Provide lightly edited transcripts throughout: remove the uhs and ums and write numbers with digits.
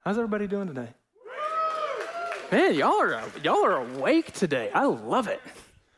How's everybody doing today? Man, y'all are awake today. I love it.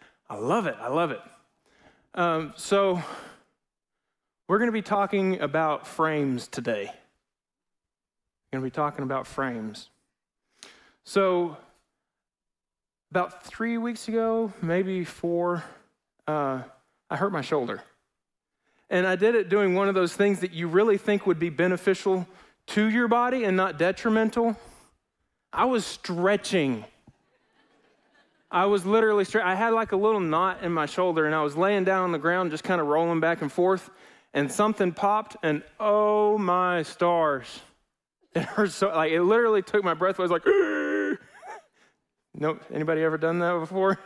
So we're going to be talking about frames today. We're going to be talking about frames. So about 3 weeks ago, maybe 4, I hurt my shoulder. And I did it doing one of those things that you really think would be beneficial to your body and not detrimental. I was stretching. I was literally I had like a little knot in my shoulder, and I was laying down on the ground just kind of rolling back and forth, and something popped, and oh my stars. It hurt so, like it literally took my breath away. I was like, no, anybody ever done that before?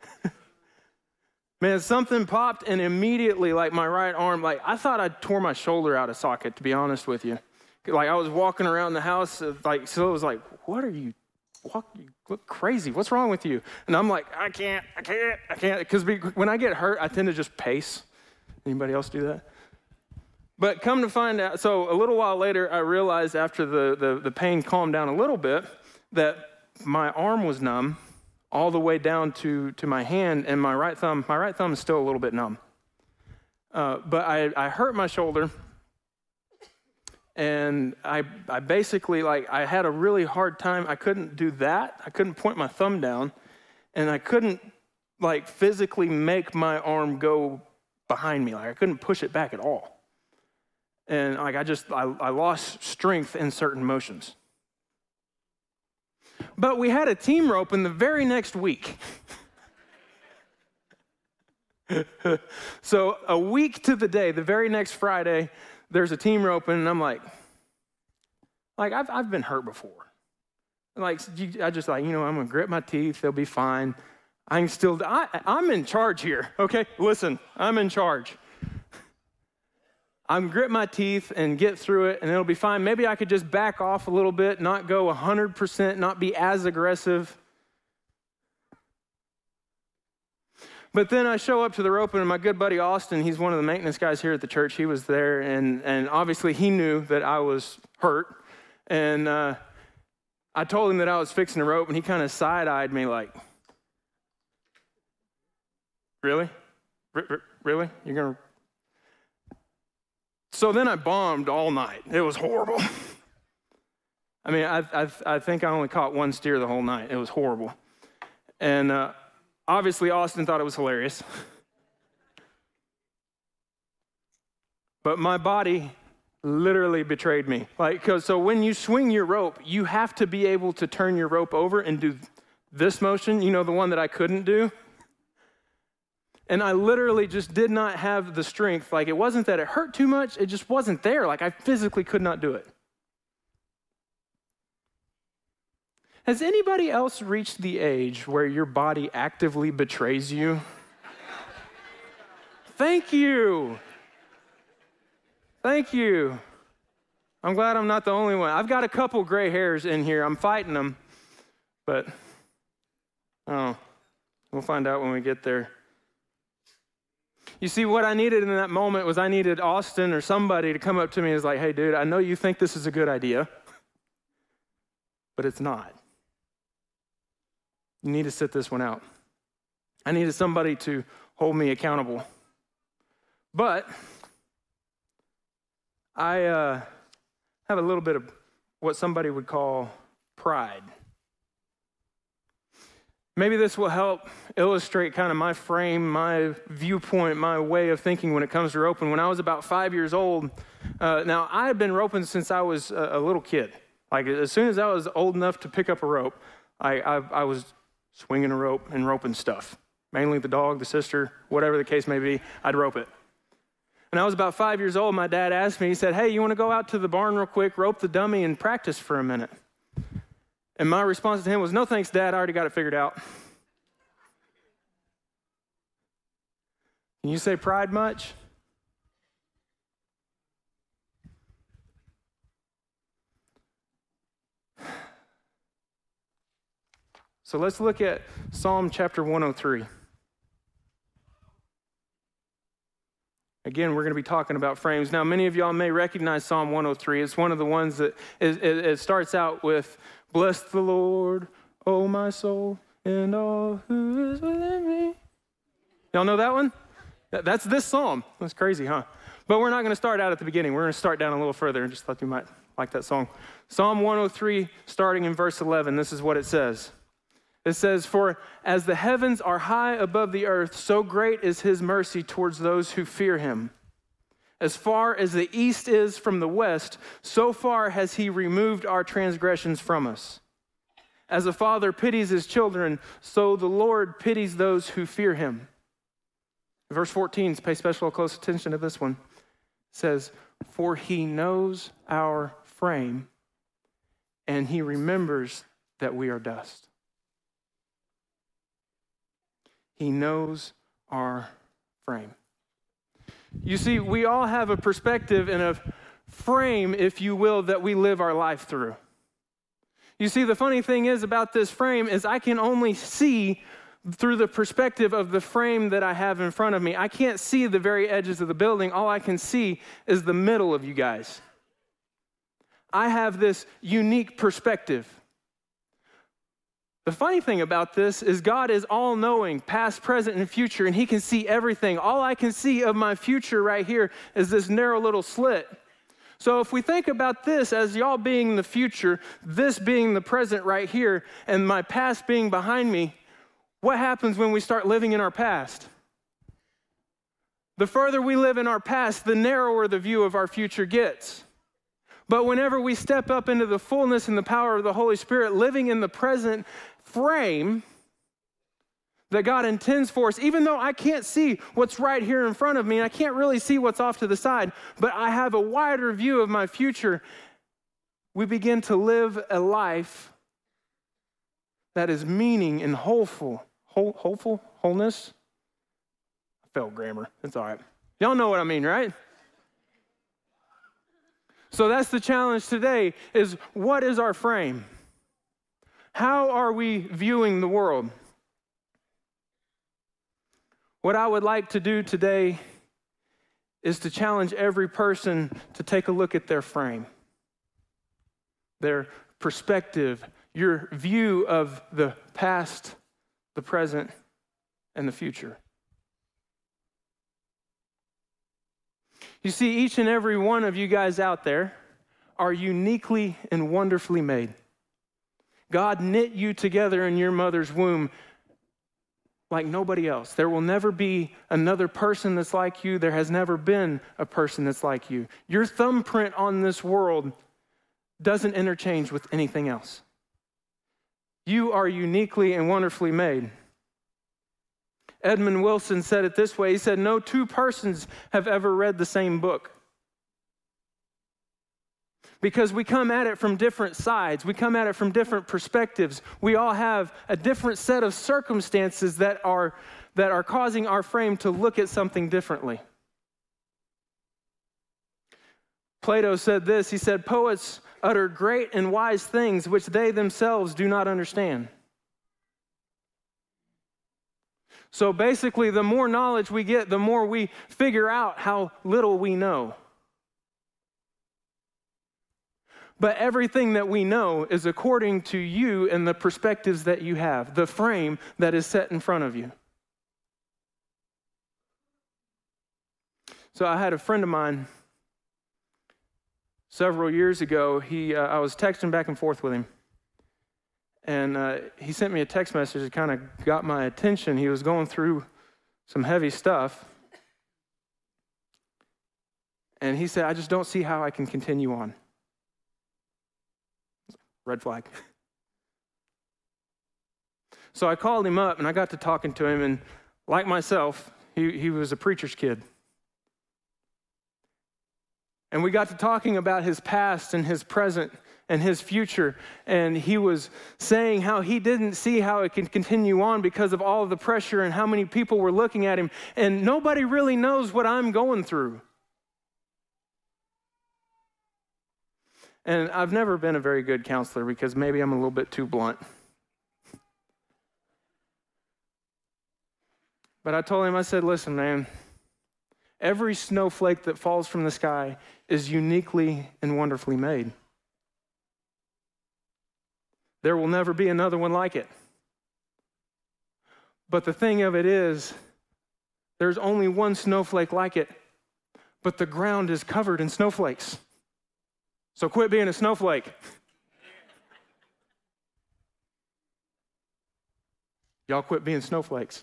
Man, something popped, and immediately, like my right arm, like I thought I tore my shoulder out of socket, to be honest with you. Like I was walking around the house, like so it was like, what are you? You look crazy. What's wrong with you? And I'm like, I can't. Because when I get hurt, I tend to just pace. Anybody else do that? But come to find out, so a little while later, I realized after the pain calmed down a little bit that my arm was numb all the way down to my hand, and my right thumb is still a little bit numb. But I hurt my shoulder. And I basically, like, I had a really hard time. I couldn't do that. I couldn't point my thumb down. And I couldn't, like, physically make my arm go behind me. Like, I couldn't push it back at all. And, like, I lost strength in certain motions. But we had a team rope in the very next week. So a week to the day, the very next Friday, there's a team rope, and I'm like I've been hurt before. Like I just like, I'm gonna grit my teeth. They'll be fine. I'm in charge here. Okay, listen, I'm in charge. I'm grit my teeth and get through it, and it'll be fine. Maybe I could just back off a little bit, not go 100%, not be as aggressive. But then I show up to the rope, and my good buddy Austin, he's one of the maintenance guys here at the church. He was there, and obviously he knew that I was hurt. And I told him that I was fixing the rope, and he kind of side-eyed me like, really? Really? You're going to? So then I bombed all night. It was horrible. I mean, I think I only caught one steer the whole night. It was horrible. And obviously, Austin thought it was hilarious. But my body literally betrayed me. So when you swing your rope, you have to be able to turn your rope over and do this motion, the one that I couldn't do. And I literally just did not have the strength. Like, it wasn't that it hurt too much, it just wasn't there. Like, I physically could not do it. Has anybody else reached the age where your body actively betrays you? Thank you. I'm glad I'm not the only one. I've got a couple gray hairs in here. I'm fighting them. But, we'll find out when we get there. You see, what I needed in that moment was I needed Austin or somebody to come up to me and was like, hey, dude, I know you think this is a good idea, but it's not. You need to sit this one out. I needed somebody to hold me accountable. But I have a little bit of what somebody would call pride. Maybe this will help illustrate kind of my frame, my viewpoint, my way of thinking when it comes to roping. When I was about 5 years old, now I had been roping since I was a little kid. Like as soon as I was old enough to pick up a rope, I was swinging a rope and roping stuff. Mainly the dog, the sister, whatever the case may be, I'd rope it. When I was about 5 years old, my dad asked me, he said, hey, you want to go out to the barn real quick, rope the dummy, and practice for a minute? And my response to him was, no thanks, Dad, I already got it figured out. Can you say pride much? So let's look at Psalm chapter 103. Again, we're going to be talking about frames. Now, many of y'all may recognize Psalm 103. It's one of the ones that it starts out with, "Bless the Lord, O my soul, and all who is within me." Y'all know that one? That's this psalm. That's crazy, huh? But we're not going to start out at the beginning. We're going to start down a little further and just thought you might like that song. Psalm 103, starting in verse 11, this is what it says. It says, "For as the heavens are high above the earth, so great is his mercy towards those who fear him. As far as the east is from the west, so far has he removed our transgressions from us. As a father pities his children, so the Lord pities those who fear him." Verse 14, pay special close attention to this one. It says, "For he knows our frame, and he remembers that we are dust." He knows our frame. You see, we all have a perspective and a frame, if you will, that we live our life through. You see, the funny thing is about this frame is I can only see through the perspective of the frame that I have in front of me. I can't see the very edges of the building. All I can see is the middle of you guys. I have this unique perspective. The funny thing about this is God is all-knowing, past, present, and future, and he can see everything. All I can see of my future right here is this narrow little slit. So if we think about this as y'all being the future, this being the present right here, and my past being behind me, what happens when we start living in our past? The further we live in our past, the narrower the view of our future gets. But whenever we step up into the fullness and the power of the Holy Spirit, living in the present frame that God intends for us, even though I can't see what's right here in front of me, and I can't really see what's off to the side, but I have a wider view of my future, we begin to live a life that is meaning and wholness. I failed grammar. It's all right. Y'all know what I mean, right? So that's the challenge today, is what is our frame? How are we viewing the world? What I would like to do today is to challenge every person to take a look at their frame, their perspective, your view of the past, the present, and the future. You see, each and every one of you guys out there are uniquely and wonderfully made. God knit you together in your mother's womb like nobody else. There will never be another person that's like you. There has never been a person that's like you. Your thumbprint on this world doesn't interchange with anything else. You are uniquely and wonderfully made. Edmund Wilson said it this way. He said, "No two persons have ever read the same book." Because we come at it from different sides. We come at it from different perspectives. We all have a different set of circumstances that are causing our frame to look at something differently. Plato said this. He said, "Poets utter great and wise things which they themselves do not understand." So basically, the more knowledge we get, the more we figure out how little we know. But everything that we know is according to you and the perspectives that you have, the frame that is set in front of you. So I had a friend of mine several years ago. I was texting back and forth with him. And he sent me a text message that kind of got my attention. He was going through some heavy stuff. And he said, "I just don't see how I can continue on." Red flag. So I called him up and I got to talking to him. And like myself, he was a preacher's kid. And we got to talking about his past and his present and his future. And he was saying how he didn't see how it could continue on because of all of the pressure and how many people were looking at him. And nobody really knows what I'm going through. And I've never been a very good counselor because maybe I'm a little bit too blunt. But I told him, I said, "Listen, man, Every snowflake that falls from the sky is uniquely and wonderfully made. There will never be another one like it. But the thing of it is, there's only one snowflake like it, but the ground is covered in snowflakes. So quit being a snowflake. Y'all quit being snowflakes.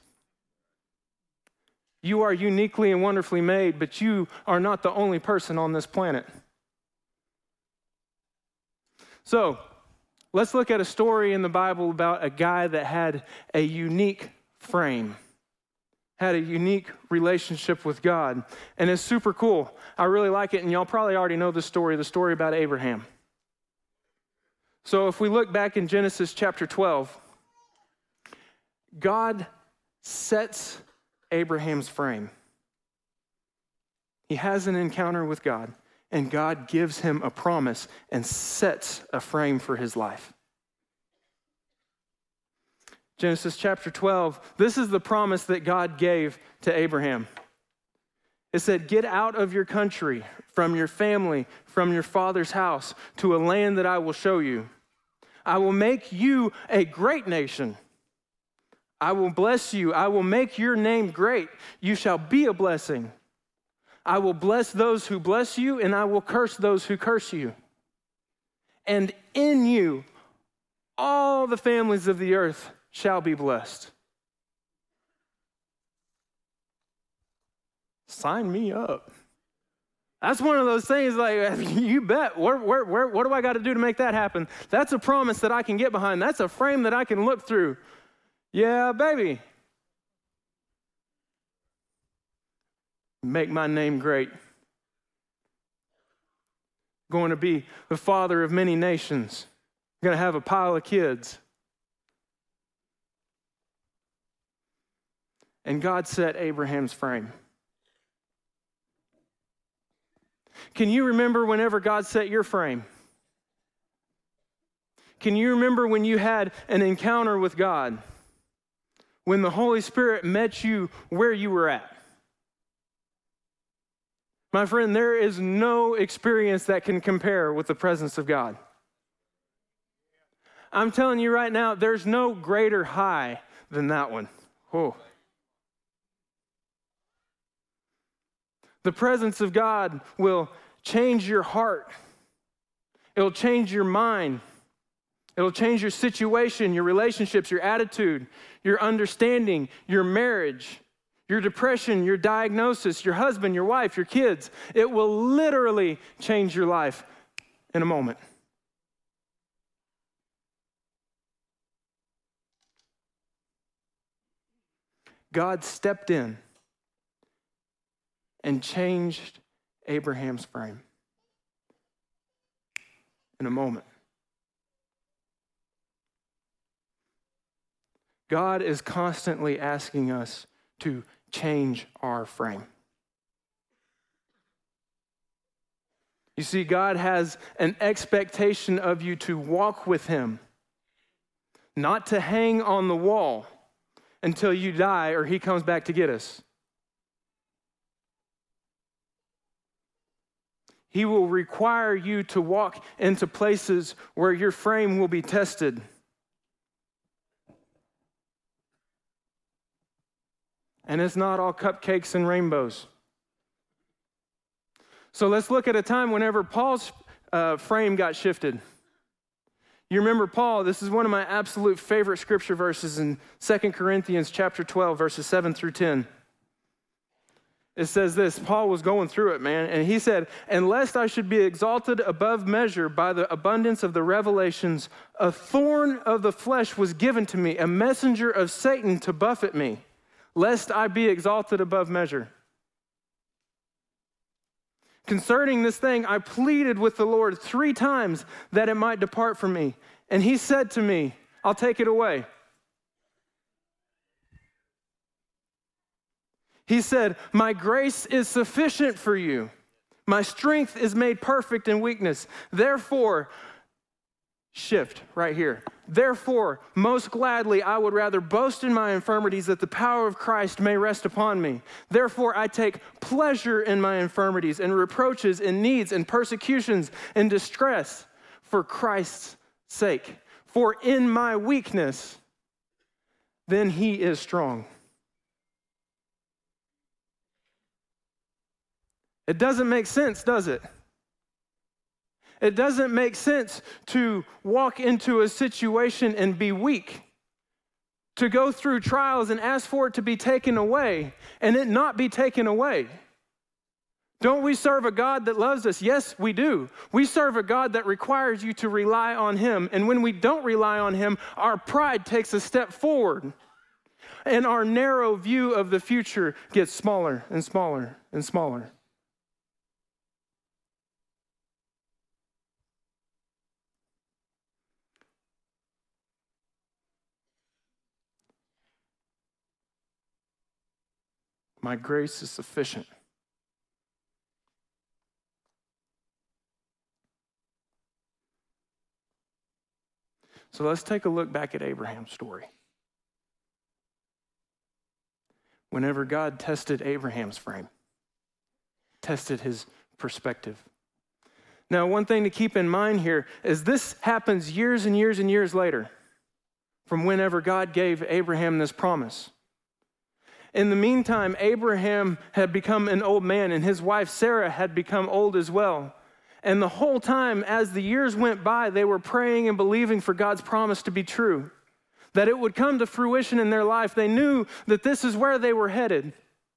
You are uniquely and wonderfully made, but you are not the only person on this planet. So, let's look at a story in the Bible about a guy that had a unique frame, had a unique relationship with God, and it's super cool. I really like it, and y'all probably already know the story about Abraham. So if we look back in Genesis chapter 12, God sets Abraham's frame. He has an encounter with God, and God gives him a promise and sets a frame for his life. Genesis chapter 12, this is the promise that God gave to Abraham. It said, "Get out of your country, from your family, from your father's house, to a land that I will show you. I will make you a great nation. I will bless you. I will make your name great. You shall be a blessing. I will bless those who bless you, and I will curse those who curse you. And in you, all the families of the earth shall be blessed." Sign me up. That's one of those things like, you bet. What do I got to do to make that happen? That's a promise that I can get behind. That's a frame that I can look through. Yeah, baby. Make my name great. Going to be the father of many nations. Going to have a pile of kids. And God set Abraham's frame. Can you remember whenever God set your frame? Can you remember when you had an encounter with God? When the Holy Spirit met you where you were at? My friend, there is no experience that can compare with the presence of God. I'm telling you right now, there's no greater high than that one. Whoa. The presence of God will change your heart. It'll change your mind. It'll change your situation, your relationships, your attitude, your understanding, your marriage, your depression, your diagnosis, your husband, your wife, your kids. It will literally change your life in a moment. God stepped in and changed Abraham's frame in a moment. God is constantly asking us to change our frame. You see, God has an expectation of you to walk with Him, not to hang on the wall until you die or He comes back to get us. He will require you to walk into places where your frame will be tested. And it's not all cupcakes and rainbows. So let's look at a time whenever Paul's frame got shifted. You remember Paul, this is one of my absolute favorite scripture verses in 2 Corinthians chapter 12, verses 7 through 10. It says this, Paul was going through it, man, and he said, "And lest I should be exalted above measure by the abundance of the revelations, a thorn of the flesh was given to me, a messenger of Satan to buffet me, lest I be exalted above measure. Concerning this thing, I pleaded with the Lord 3 times that it might depart from me. And He said to me, I'll take it away. He said, my grace is sufficient for you. My strength is made perfect in weakness. Therefore," shift right here, Therefore, most gladly, I would rather boast in my infirmities that the power of Christ may rest upon me. Therefore, I take pleasure in my infirmities and reproaches and needs and persecutions and distress for Christ's sake. For in my weakness, then he is strong. It doesn't make sense, does it? It doesn't make sense to walk into a situation and be weak, to go through trials and ask for it to be taken away and it not be taken away. Don't we serve a God that loves us? Yes, we do. We serve a God that requires you to rely on him. And when we don't rely on him, our pride takes a step forward. And our narrow view of the future gets smaller and smaller and smaller. My grace is sufficient. So let's take a look back at Abraham's story. Whenever God tested Abraham's frame, tested his perspective. Now, one thing to keep in mind here is this happens years and years and years later from whenever God gave Abraham this promise. In the meantime, Abraham had become an old man, and his wife Sarah had become old as well. And the whole time, as the years went by, they were praying and believing for God's promise to be true, that it would come to fruition in their life. They knew that this is where they were headed.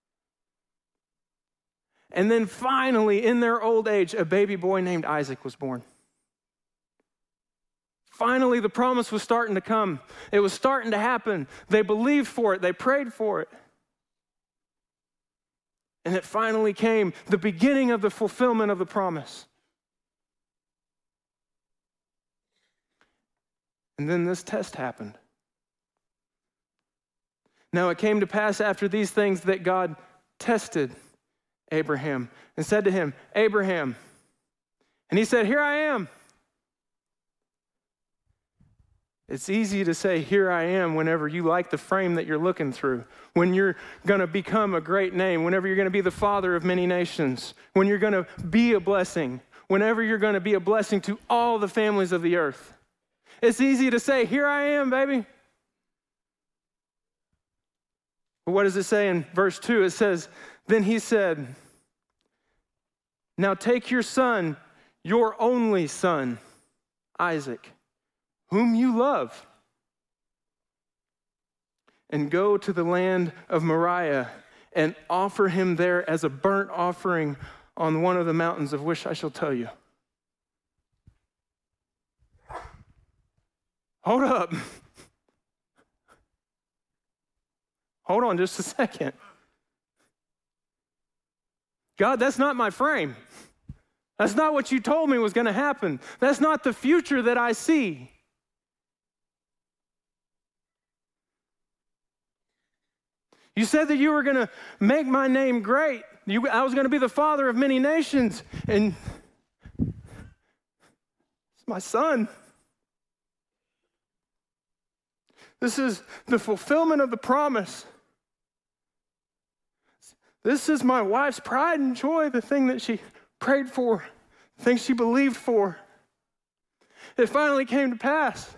And then finally, in their old age, a baby boy named Isaac was born. Finally, the promise was starting to come. It was starting to happen. They believed for it. They prayed for it. And it finally came, the beginning of the fulfillment of the promise. And then this test happened. Now it came to pass after these things that God tested Abraham and said to him, Abraham. And he said, here I am. It's easy to say, here I am, whenever you like the frame that you're looking through, when you're going to become a great name, whenever you're going to be the father of many nations, when you're going to be a blessing, whenever you're going to be a blessing to all the families of the earth. It's easy to say, here I am, baby. But what does it say in verse 2? It says, then he said, now take your son, your only son, Isaac, whom you love, and go to the land of Moriah and offer him there as a burnt offering on one of the mountains of which I shall tell you. Hold up. Hold on just a second. God, that's not my frame. That's not what you told me was going to happen. That's not the future that I see. You said that you were going to make my name great. I was going to be the father of many nations. And it's my son. This is the fulfillment of the promise. This is my wife's pride and joy, the thing that she prayed for, the thing she believed for. It finally came to pass.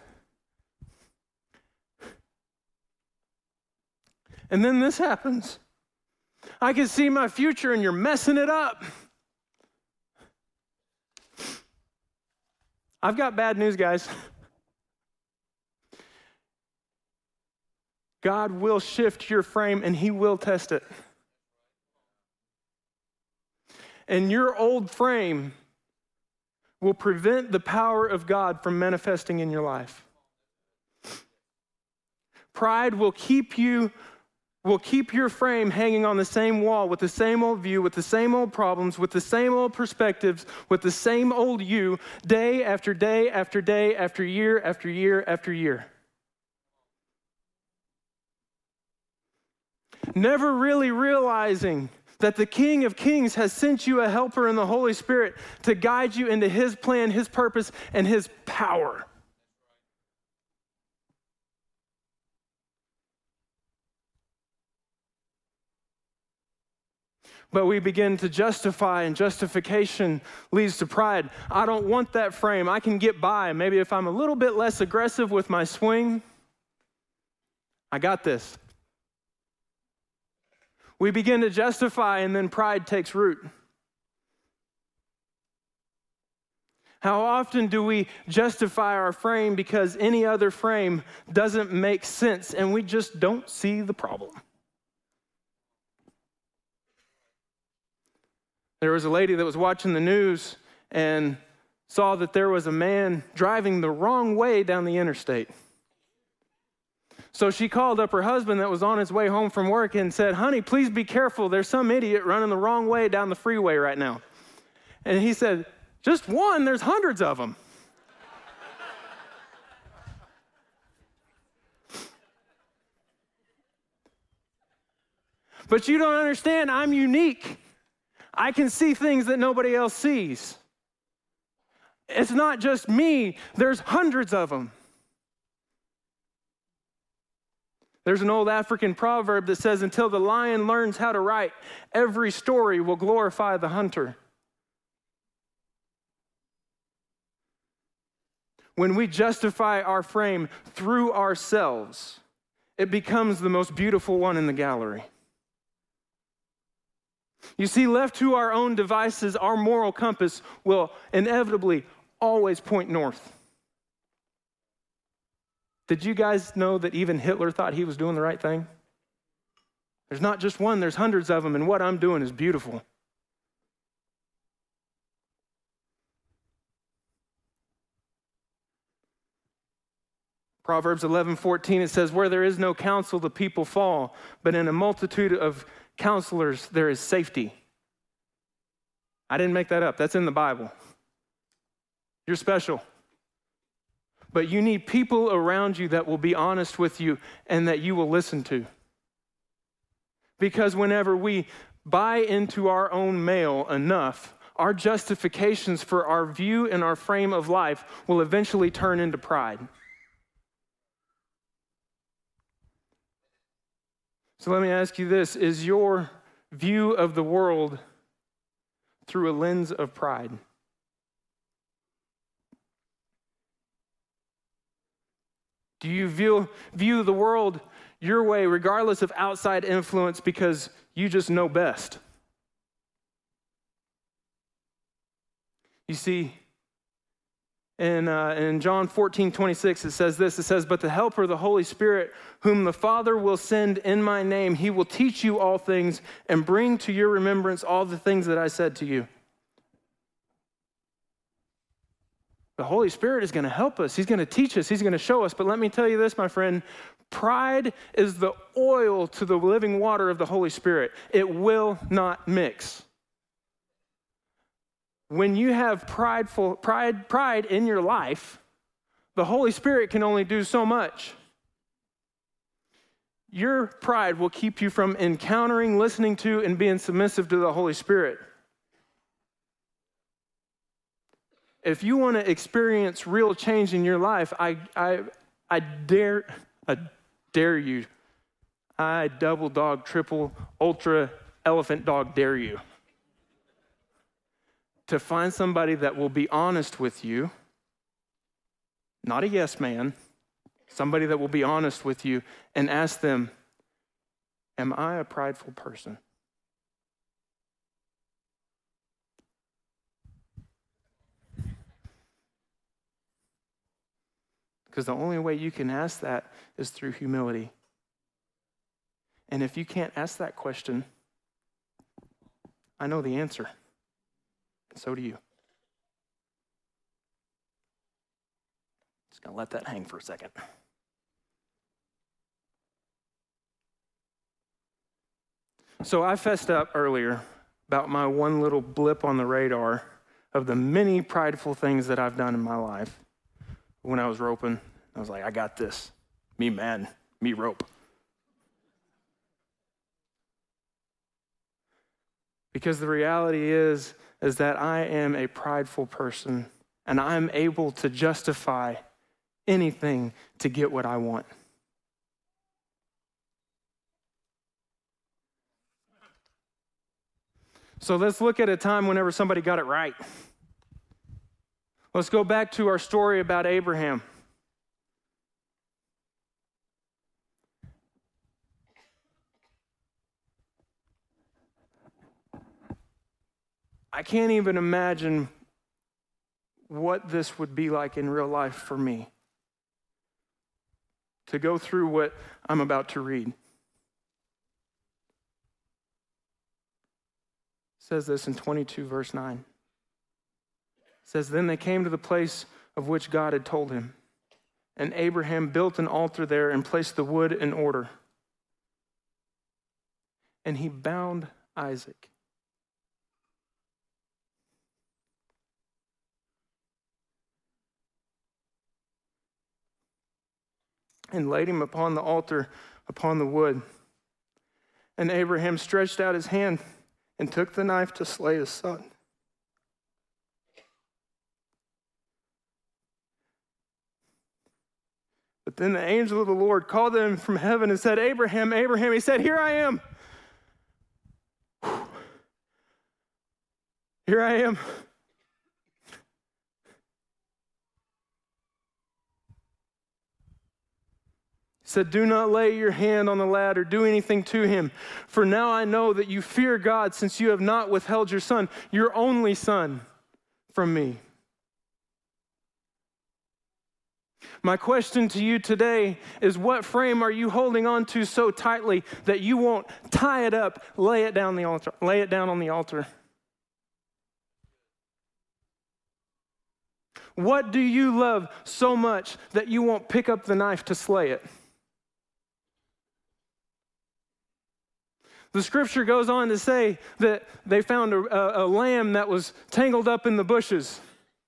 And then this happens. I can see my future and you're messing it up. I've got bad news, guys. God will shift your frame and he will test it. And your old frame will prevent the power of God from manifesting in your life. Pride will keep your frame hanging on the same wall with the same old view, with the same old problems, with the same old perspectives, with the same old you, day after day after day after year after year after year. Never really realizing that the King of Kings has sent you a helper in the Holy Spirit to guide you into his plan, his purpose, and his power. But we begin to justify, and justification leads to pride. I don't want that frame. I can get by. Maybe if I'm a little bit less aggressive with my swing, I got this. We begin to justify, and then pride takes root. How often do we justify our frame because any other frame doesn't make sense, and we just don't see the problem? There was a lady that was watching the news and saw that there was a man driving the wrong way down the interstate. So she called up her husband that was on his way home from work and said, "Honey, please be careful. There's some idiot running the wrong way down the freeway right now." And he said, "Just one? There's hundreds of them." But you don't understand, I'm unique. I can see things that nobody else sees. It's not just me, there's hundreds of them. There's an old African proverb that says, until the lion learns how to write, every story will glorify the hunter. When we justify our frame through ourselves, it becomes the most beautiful one in the gallery. You see, left to our own devices, our moral compass will inevitably always point north. Did you guys know that even Hitler thought he was doing the right thing? There's not just one, there's hundreds of them, and what I'm doing is beautiful. Proverbs 11:14, it says, where there is no counsel, the people fall, but in a multitude of counselors, there is safety. I didn't make that up. That's in the Bible. You're special. But you need people around you that will be honest with you and that you will listen to. Because whenever we buy into our own mail enough, our justifications for our view and our frame of life will eventually turn into pride. So let me ask you this, is your view of the world through a lens of pride? Do you view the world your way regardless of outside influence because you just know best? You see, in John 14:26, it says this, it says, but the Helper, the Holy Spirit, whom the Father will send in my name, he will teach you all things and bring to your remembrance all the things that I said to you. The Holy Spirit is going to help us. He's going to teach us. He's going to show us. But let me tell you this, my friend, pride is the oil to the living water of the Holy Spirit. It will not mix. When you have pride in your life, the Holy Spirit can only do so much. Your pride will keep you from encountering, listening to, and being submissive to the Holy Spirit. If you want to experience real change in your life, I dare you. I double dog, triple, ultra, elephant dog dare you to find somebody that will be honest with you, not a yes man, somebody that will be honest with you, and ask them, am I a prideful person? Because the only way you can ask that is through humility. And if you can't ask that question, I know the answer. So do you. Just going to let that hang for a second. So I fessed up earlier about my one little blip on the radar of the many prideful things that I've done in my life. When I was roping, I was like, I got this. Me man, me rope. Because the reality is that I am a prideful person, and I'm able to justify anything to get what I want. So let's look at a time whenever somebody got it right. Let's go back to our story about Abraham. I can't even imagine what this would be like in real life for me to go through what I'm about to read. It says this in 22 verse 9. It says, then they came to the place of which God had told him, and Abraham built an altar there and placed the wood in order. And he bound Isaac. And laid him upon the altar, upon the wood. And Abraham stretched out his hand and took the knife to slay his son. But then the angel of the Lord called him from heaven and said, Abraham, Abraham. He said, here I am. Here I am. Said, do not lay your hand on the lad or do anything to him. For now I know that you fear God, since you have not withheld your son, your only son, from me. My question to you today is, what frame are you holding on to so tightly that you won't tie it up, lay it down on the altar? What do you love so much that you won't pick up the knife to slay it? The scripture goes on to say that they found a lamb that was tangled up in the bushes.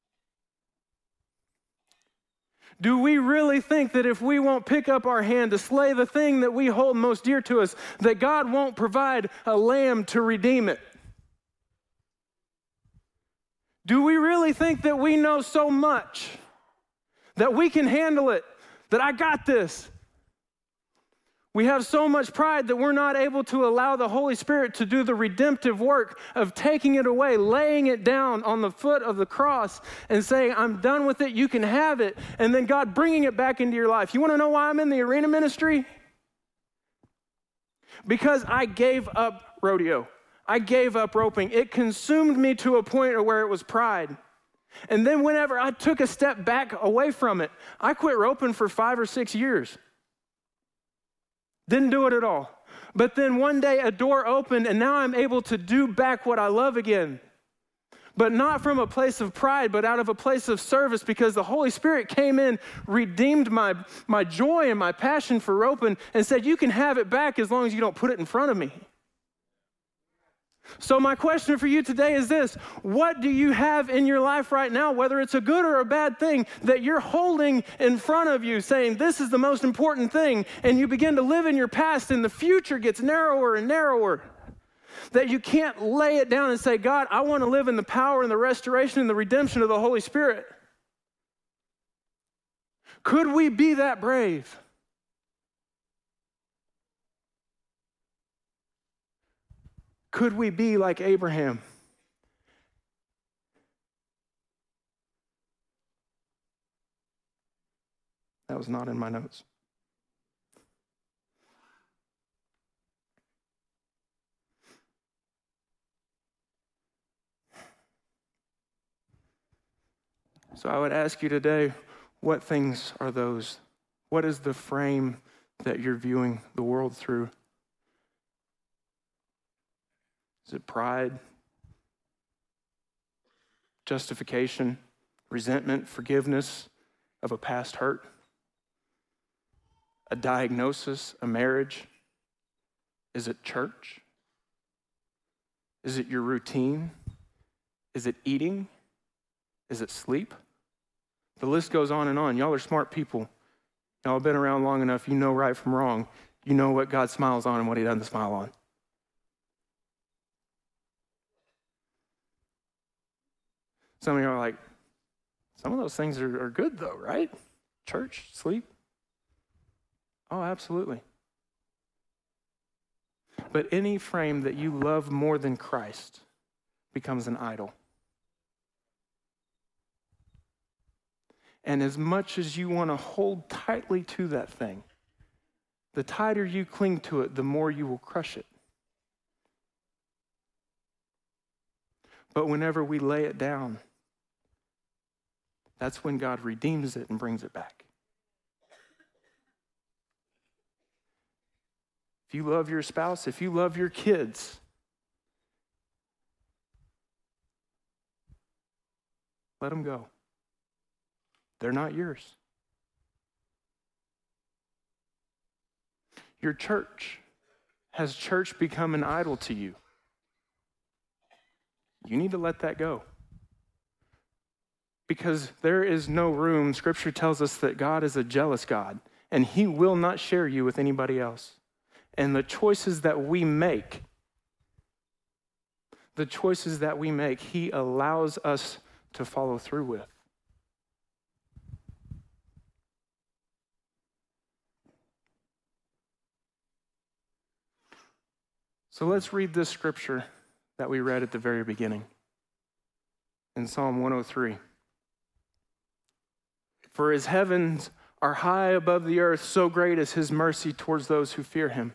Do we really think that if we won't pick up our hand to slay the thing that we hold most dear to us, that God won't provide a lamb to redeem it? Do we really think that we know so much, that we can handle it, that I got this? We have so much pride that we're not able to allow the Holy Spirit to do the redemptive work of taking it away, laying it down on the foot of the cross and saying, I'm done with it, you can have it, and then God bringing it back into your life. You want to know why I'm in the arena ministry? Because I gave up rodeo. I gave up roping. It consumed me to a point where it was pride. And then whenever I took a step back away from it, I quit roping for 5 or 6 years. Didn't do it at all. But then one day a door opened and now I'm able to do back what I love again. But not from a place of pride, but out of a place of service, because the Holy Spirit came in, redeemed my joy and my passion for roping, and said, you can have it back as long as you don't put it in front of me. So my question for you today is this: what do you have in your life right now, whether it's a good or a bad thing, that you're holding in front of you, saying this is the most important thing, and you begin to live in your past and the future gets narrower and narrower, that you can't lay it down and say, God, I want to live in the power and the restoration and the redemption of the Holy Spirit? Could we be that brave? Could we be like Abraham? That was not in my notes. So I would ask you today, what things are those? What is the frame that you're viewing the world through? Is it pride, justification, resentment, forgiveness of a past hurt, a diagnosis, a marriage? Is it church? Is it your routine? Is it eating? Is it sleep? The list goes on and on. Y'all are smart people. Y'all have been around long enough. You know right from wrong. You know what God smiles on and what he doesn't smile on. Some of you are like, some of those things are good though, right? Church, sleep. Oh, absolutely. But any frame that you love more than Christ, becomes an idol. And as much as you want to hold tightly to that thing, the tighter you cling to it, the more you will crush it. But whenever we lay it down, that's when God redeems it and brings it back. If you love your spouse, if you love your kids, let them go. They're not yours. Your church. Has church become an idol to you? You need to let that go. Because there is no room. Scripture tells us that God is a jealous God, and he will not share you with anybody else. And the choices that we make, he allows us to follow through with. So let's read this scripture that we read at the very beginning in Psalm 103. For his heavens are high above the earth, so great is his mercy towards those who fear him.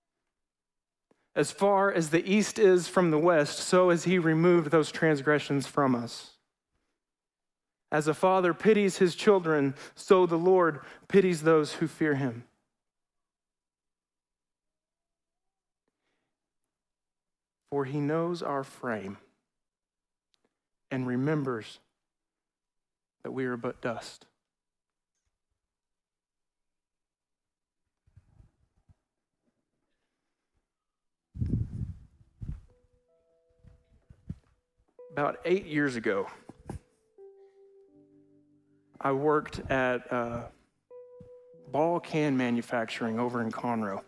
As far as the east is from the west, so has he removed those transgressions from us. As a father pities his children, so the Lord pities those who fear him. For he knows our frame and remembers that we are but dust. About 8 years ago, I worked at ball can manufacturing over in Conroe.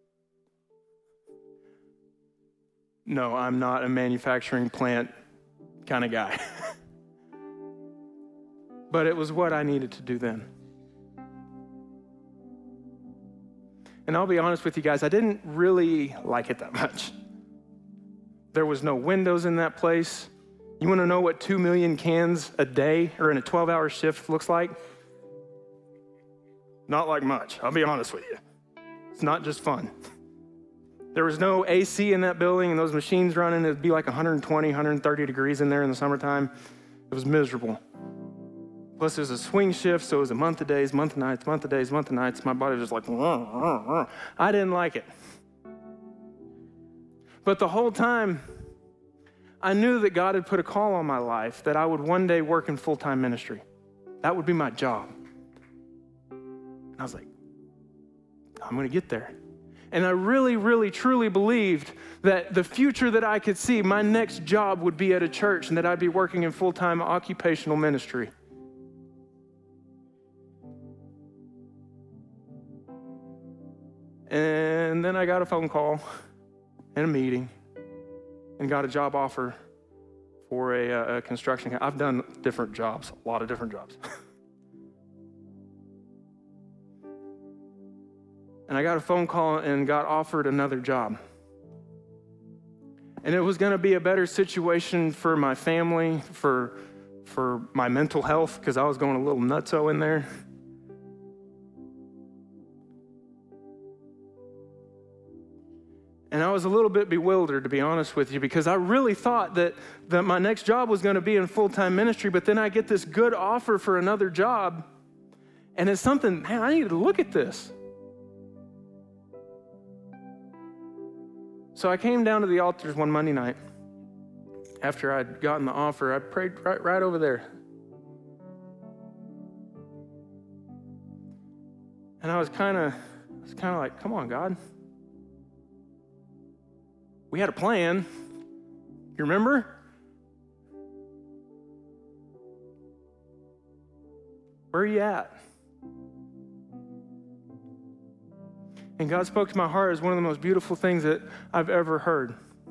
No, I'm not a manufacturing plant kind of guy. But it was what I needed to do then. And I'll be honest with you guys, I didn't really like it that much. There was no windows in that place. You want to know what 2 million cans a day or in a 12-hour shift looks like? Not like much, I'll be honest with you. It's not just fun. There was no AC in that building, and those machines running, it'd be like 120, 130 degrees in there in the summertime. It was miserable. Plus, it was a swing shift, so it was a month of days, month of nights, month of days, month of nights. My body was just like, I didn't like it. But the whole time, I knew that God had put a call on my life that I would one day work in full-time ministry. That would be my job. And I was like, I'm going to get there. And I really, really, truly believed that the future that I could see, my next job would be at a church and that I'd be working in full-time occupational ministry. And then I got a phone call and a meeting and got a job offer for a construction company. I've done different jobs, a lot of different jobs. And I got a phone call and got offered another job. And it was going to be a better situation for my family, for my mental health, because I was going a little nutso in there. And I was a little bit bewildered, to be honest with you, because I really thought that my next job was going to be in full-time ministry, but then I get this good offer for another job, and it's something, man, I need to look at this. So I came down to the altars one Monday night after I'd gotten the offer. I prayed right over there. And I was kind of like, come on, God. We had a plan. You remember? Where are you at? And God spoke to my heart as one of the most beautiful things that I've ever heard.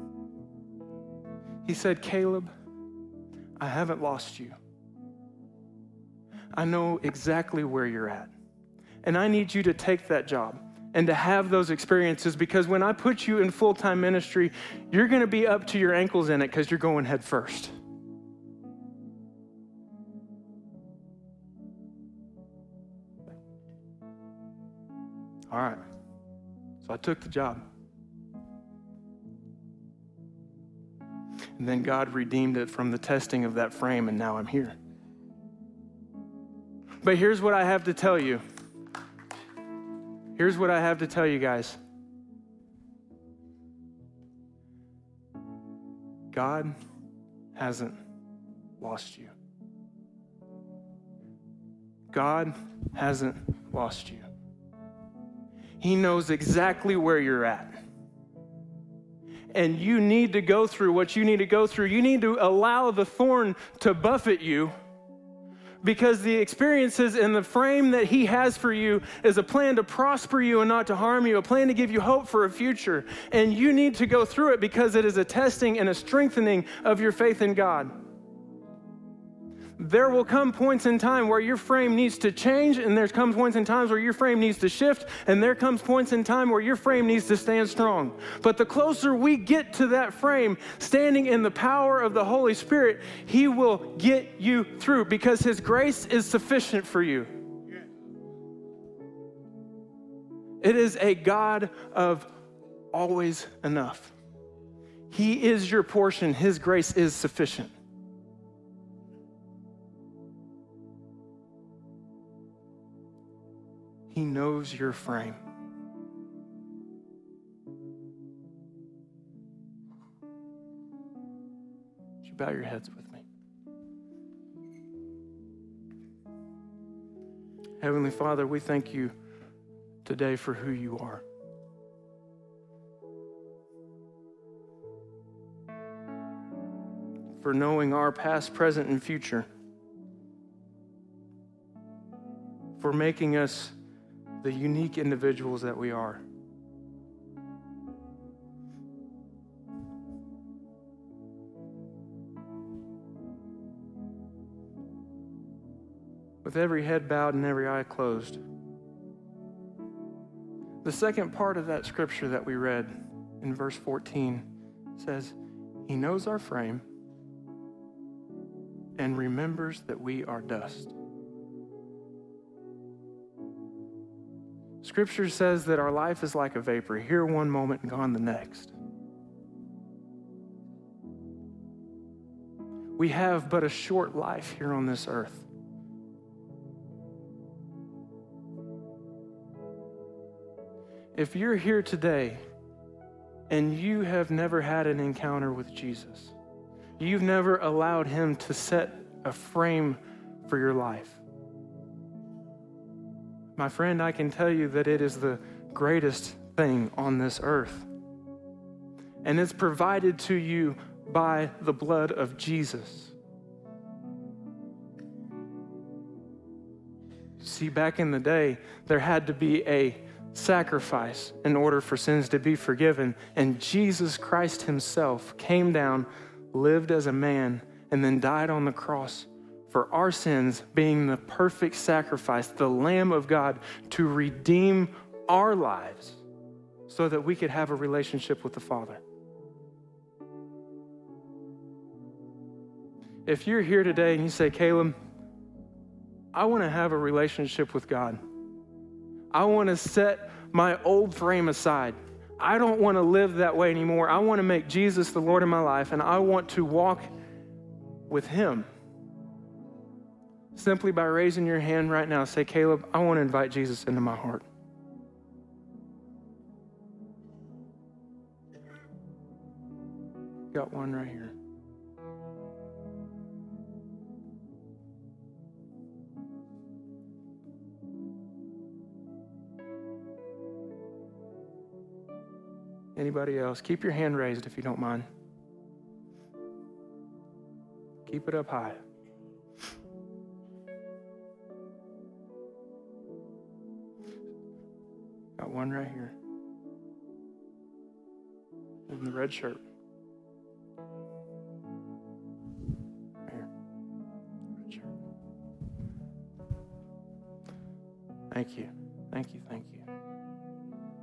He said, Caleb, I haven't lost you. I know exactly where you're at. And I need you to take that job and to have those experiences, because when I put you in full-time ministry, you're going to be up to your ankles in it because you're going head first. All right. So I took the job. And then God redeemed it from the testing of that frame, and now I'm here. But here's what I have to tell you. Here's what I have to tell you guys. God hasn't lost you. God hasn't lost you. He knows exactly where you're at. And you need to go through what you need to go through. You need to allow the thorn to buffet you, because the experiences and the frame that he has for you is a plan to prosper you and not to harm you, a plan to give you hope for a future. And you need to go through it because it is a testing and a strengthening of your faith in God. There will come points in time where your frame needs to change, and there comes points in times where your frame needs to shift, and there comes points in time where your frame needs to stand strong. But the closer we get to that frame, standing in the power of the Holy Spirit, he will get you through, because his grace is sufficient for you. It is a God of always enough. He is your portion. His grace is sufficient. He knows your frame. Would you bow your heads with me? Heavenly Father, we thank you today for who you are. For knowing our past, present, and future. For making us the unique individuals that we are. With every head bowed and every eye closed, the second part of that scripture that we read in verse 14 says, he knows our frame and remembers that we are dust. Scripture says that our life is like a vapor, here one moment and gone the next. We have but a short life here on this earth. If you're here today and you have never had an encounter with Jesus, you've never allowed him to set a frame for your life, my friend, I can tell you that it is the greatest thing on this earth. And it's provided to you by the blood of Jesus. See, back in the day, there had to be a sacrifice in order for sins to be forgiven. And Jesus Christ himself came down, lived as a man, and then died on the cross for our sins, being the perfect sacrifice, the Lamb of God, to redeem our lives so that we could have a relationship with the Father. If you're here today and you say, Caleb, I want to have a relationship with God. I want to set my old frame aside. I don't want to live that way anymore. I want to make Jesus the Lord of my life, and I want to walk with him. Simply by raising your hand right now, say, Caleb, I want to invite Jesus into my heart. Got one right here. Anybody else? Keep your hand raised if you don't mind. Keep it up high. Got one right here. In the red shirt. Right here. Red shirt. Thank you. Thank you. Thank you.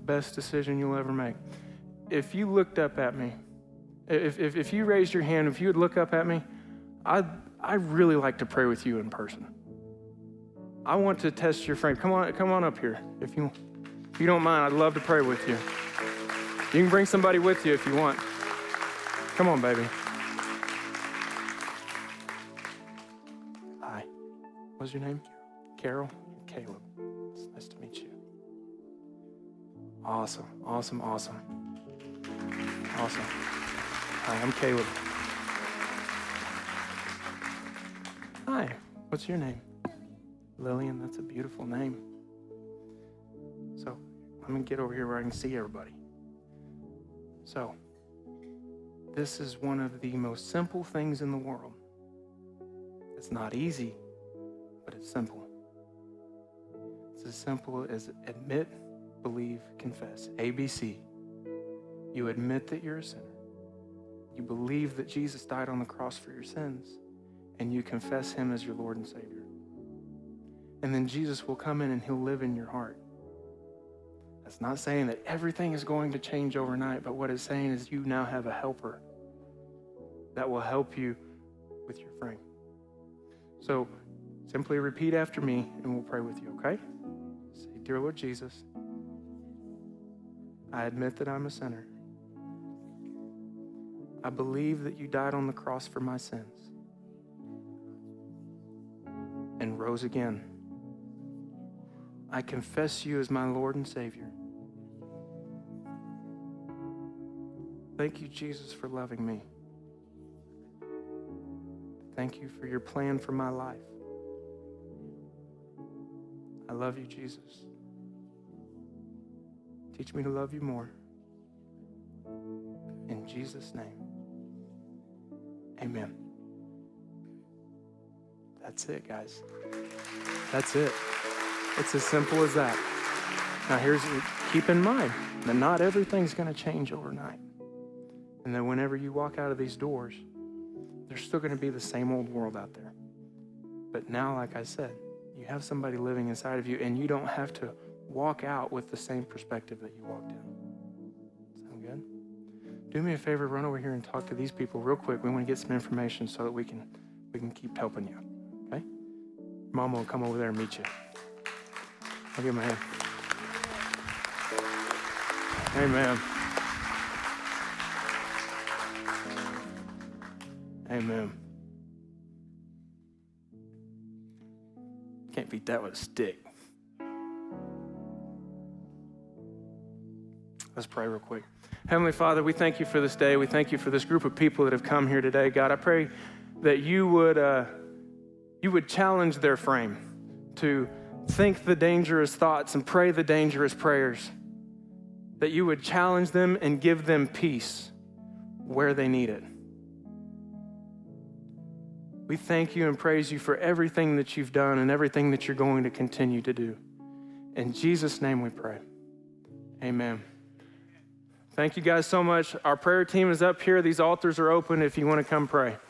best decision you'll ever make. If you looked up at me, if you raised your hand, if you would look up at me, I'd really like to pray with you in person. I want to test your frame. Come on up here. If you don't mind, I'd love to pray with you. You can bring somebody with you if you want. Come on, baby. Hi. What's your name? Carol? Caleb. It's nice to meet you. Awesome. Hi, I'm Caleb. Hi. What's your name? Lillian. That's a beautiful name. So, I'm going to get over here where I can see everybody. So, this is one of the most simple things in the world. It's not easy, but it's simple. It's as simple as admit, believe, confess. ABC. You admit that you're a sinner. You believe that Jesus died on the cross for your sins, and you confess him as your Lord and Savior. And then Jesus will come in and he'll live in your heart. That's not saying that everything is going to change overnight, but what it's saying is you now have a helper that will help you with your frame. So simply repeat after me and we'll pray with you, okay? Say, Dear Lord Jesus, I admit that I'm a sinner. I believe that you died on the cross for my sins and rose again. I confess you as my Lord and Savior. Thank you, Jesus, for loving me. Thank you for your plan for my life. I love you, Jesus. Teach me to love you more. In Jesus' name, amen. That's it, guys. That's it. It's as simple as that. Now keep in mind that not everything's going to change overnight. And that whenever you walk out of these doors, there's still going to be the same old world out there. But now, like I said, you have somebody living inside of you, and you don't have to walk out with the same perspective that you walked in. Sound good? Do me a favor, run over here and talk to these people real quick. We want to get some information so that we can keep helping you. Okay? Mom will come over there and meet you. I'll give him a hand. Amen. Amen. Can't beat that with a stick. Let's pray real quick. Heavenly Father, we thank you for this day. We thank you for this group of people that have come here today. God, I pray that you would challenge their frame to think the dangerous thoughts and pray the dangerous prayers. That you would challenge them and give them peace where they need it. We thank you and praise you for everything that you've done and everything that you're going to continue to do. In Jesus' name we pray. Amen. Thank you guys so much. Our prayer team is up here. These altars are open if you want to come pray.